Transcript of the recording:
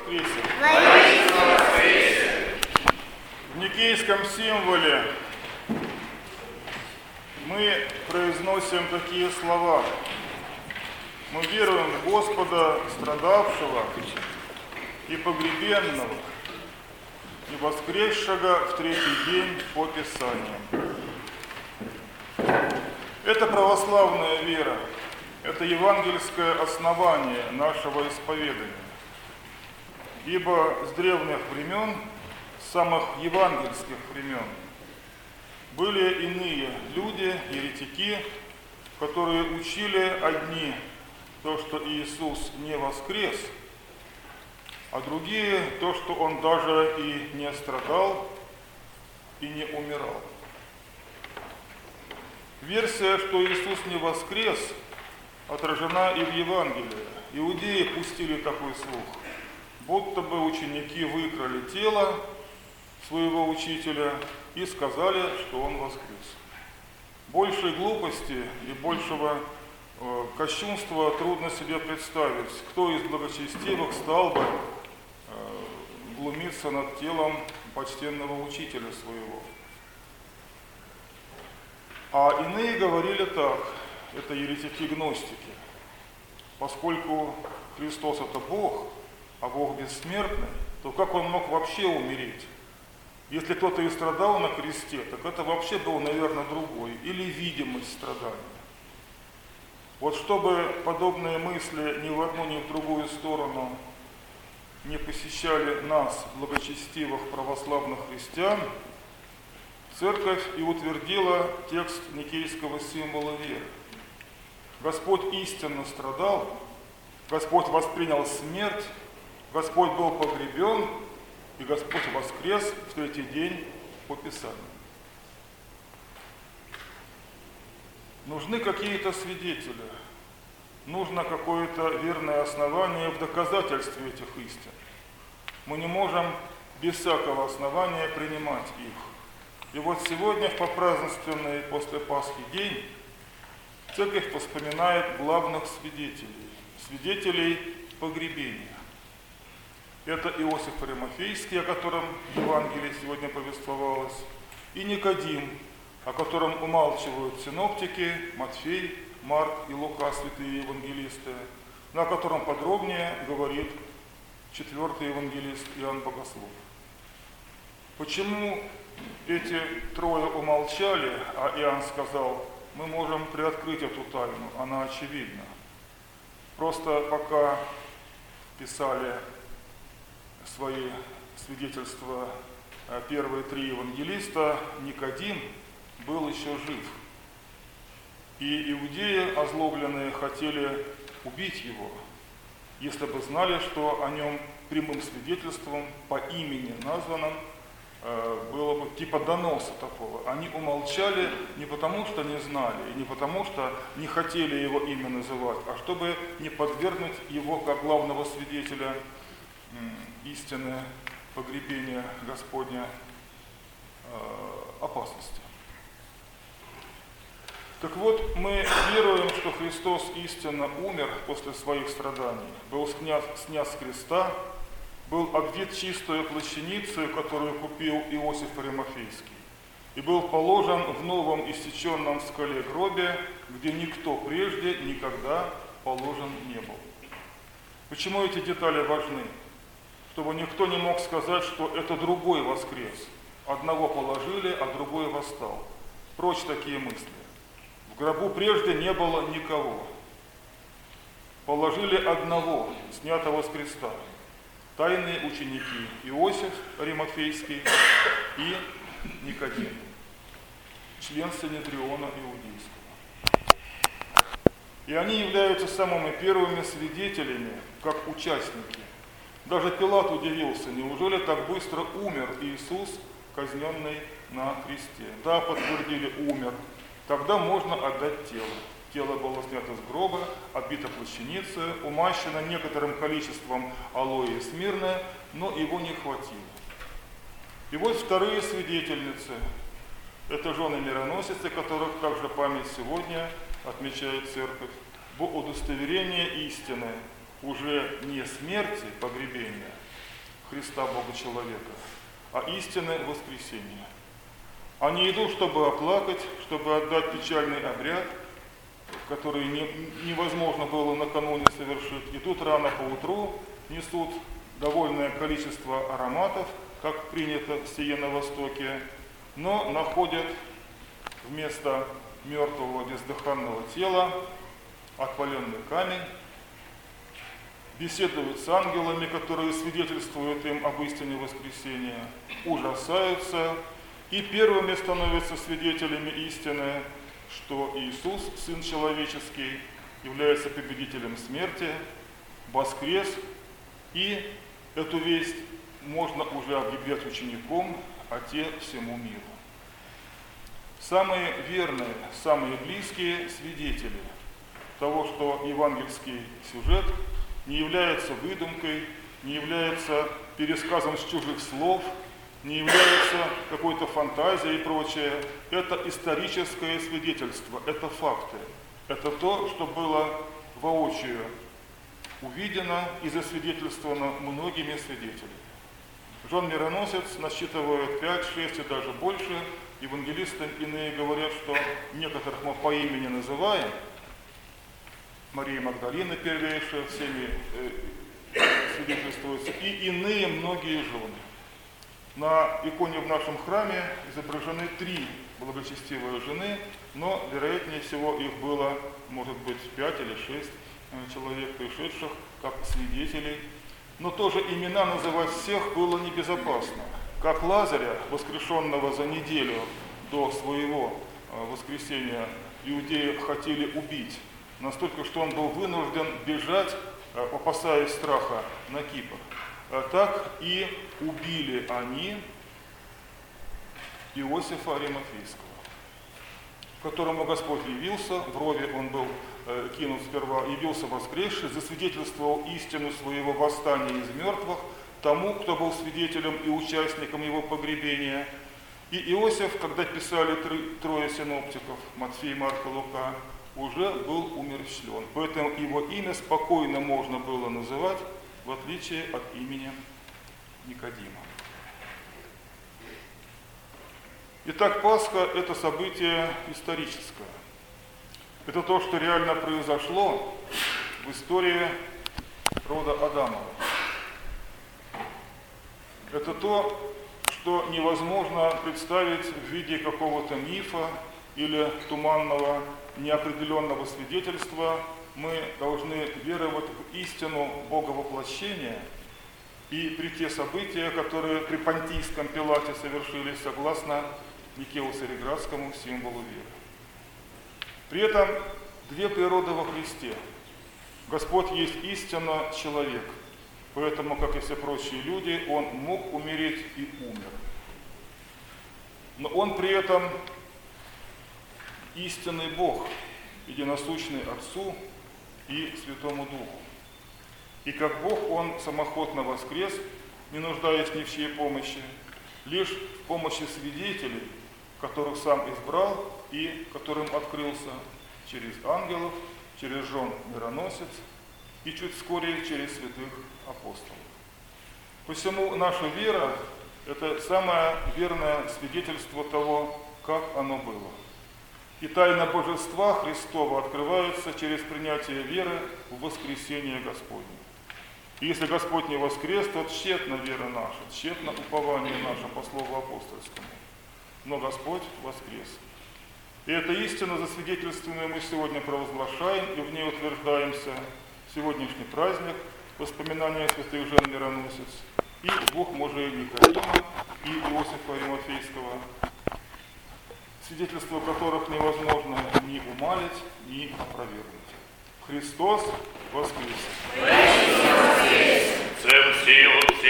воскресе! Воистину воскресе! В никейском символе мы произносим такие слова. Мы веруем в Господа, страдавшего и погребенного, и воскресшего в третий день по Писаниям. Это православная вера, это евангельское основание нашего исповедания. Ибо с древних времен, с самых евангельских времен, были иные люди, еретики, которые учили одни то, что Иисус не воскрес, а другие то, что Он даже и не страдал, и не умирал. Версия, что Иисус не воскрес, отражена и в Евангелии. Иудеи пустили такой слух, будто бы ученики выкрали тело своего учителя и сказали, что он воскрес. Большей глупости и большего кощунства трудно себе представить. Кто из благочестивых стал бы глумиться над телом почтенного учителя своего? А иные говорили так, это еретики-гностики, поскольку Христос это Бог, а Бог бессмертный, то как Он мог вообще умереть? Если кто-то и страдал на кресте, так это вообще был, наверное, другой, или видимость страдания. Вот чтобы подобные мысли ни в одну, ни в другую сторону не посещали нас, благочестивых православных христиан, Церковь и утвердила текст никейского символа веры. Господь истинно страдал, Господь воспринял смерть, Господь был погребен, и Господь воскрес в третий день по Писанию. Нужны какие-то свидетели, нужно какое-то верное основание в доказательстве этих истин. Мы не можем без всякого основания принимать их. И вот сегодня, в попразднственный после Пасхи день, Церковь вспоминает главных свидетелей погребения. Это Иосиф Аримафейский, о котором в Евангелии сегодня повествовалось, и Никодим, о котором умалчивают синоптики Матфей, Марк и Лука, святые евангелисты, но о котором подробнее говорит четвертый евангелист Иоанн Богослов. Почему эти трое умолчали, а Иоанн сказал, мы можем приоткрыть эту тайну, она очевидна. Просто пока писали свои свидетельства первые три евангелиста, Никодим был еще жив. И иудеи озлобленные хотели убить его, если бы знали, что о нем прямым свидетельством по имени названным было бы типа доноса такого. Они умолчали не потому, что не знали, и не потому, что не хотели его имя называть, а чтобы не подвергнуть его, как главного свидетеля истины погребения Господня, опасности. Так вот, мы веруем, что Христос истинно умер после своих страданий, был снят с креста, был обвит чистою плащаницей, которую купил Иосиф Аримафейский, и был положен в новом иссеченном в скале гробе, где никто прежде никогда положен не был. Почему эти детали важны? Чтобы никто не мог сказать, что это другой воскрес. Одного положили, а другой восстал. Прочь такие мысли. В гробу прежде не было никого. Положили одного, снятого с креста. Тайные ученики Иосиф Аримафейский и Никодим, член Синедриона Иудейского. И они являются самыми первыми свидетелями, как участники. Даже Пилат удивился, неужели так быстро умер Иисус, казненный на кресте? Да, подтвердили, умер. Тогда можно отдать тело. Тело было снято с гроба, обито плащаницей, умащено некоторым количеством алоэ и смирны, но его не хватило. И вот вторые свидетельницы. Это жены мироносицы, которых также память сегодня отмечает Церковь, в удостоверение истины уже не смерти, погребения, Христа Бога-человека, а истины воскресения. Они идут, чтобы оплакать, чтобы отдать печальный обряд, который невозможно было накануне совершить. Идут рано поутру, несут довольное количество ароматов, как принято сие на Востоке, но находят вместо мертвого бездыханного тела отваленный камень, беседуют с ангелами, которые свидетельствуют им об истине воскресения, ужасаются и первыми становятся свидетелями истины, что Иисус, Сын Человеческий, является победителем смерти, воскрес, и эту весть можно уже объявлять ученикам, а те всему миру. Самые верные, самые близкие свидетели того, что евангельский сюжет не является выдумкой, не является пересказом с чужих слов, не является какой-то фантазией и прочее. Это историческое свидетельство, это факты. Это то, что было воочию увидено и засвидетельствовано многими свидетелями. Жон Мироносец насчитывает 5, 6 и даже больше. Евангелисты иные говорят, что некоторых мы по имени называем. Мария Магдалина первейшая, всеми свидетельствуется, и иные многие жены. На иконе в нашем храме изображены 3 благочестивые жены, но, вероятнее всего, их было, может быть, 5 или 6 человек, пришедших как свидетелей. Но тоже имена называть всех было небезопасно. Как Лазаря, воскрешенного за неделю до своего воскресения, иудеи хотели убить, настолько, что он был вынужден бежать, опасаясь страха, на Кипр. Так и убили они Иосифа Аримафейского, которому Господь явился, в рове он был кинут сперва, явился воскресший, засвидетельствовал истину своего восстания из мертвых тому, кто был свидетелем и участником его погребения. И Иосиф, когда писали 3 синоптиков, Матфей, Марк и Лука, уже был умерщвлен. Поэтому его имя спокойно можно было называть, в отличие от имени Никодима. Итак, Пасха – это событие историческое. Это то, что реально произошло в истории рода Адамова. Это то, что невозможно представить в виде какого-то мифа или туманного, неопределенного свидетельства. Мы должны веровать в истину Боговоплощения и при те события, которые при Понтийском Пилате совершились согласно Никео-Цареградскому символу веры. При этом 2 природы во Христе. Господь есть истинно человек, поэтому, как и все прочие люди, Он мог умереть и умер. Но Он при этом истинный Бог, единосущный Отцу и Святому Духу. И как Бог Он самоохотно воскрес, не нуждаясь ни в чьей помощи, лишь в помощи свидетелей, которых Сам избрал и которым открылся через ангелов, через жен Мироносец и чуть вскоре через святых апостолов. Посему наша вера – это самое верное свидетельство того, как оно было. И тайна Божества Христова открывается через принятие веры в воскресение Господне. И если Господь не воскрес, то тщетна вера наша, тщетно упование наше по слову апостольскому. Но Господь воскрес. И эта истина, засвидетельственную, мы сегодня провозглашаем и в ней утверждаемся. Сегодняшний праздник, воспоминания святых жен Мироносец и 2 мужей Никодима и Иосифа Аримафейского, свидетельство которых невозможно ни умалить, ни опровергнуть. Христос воскрес!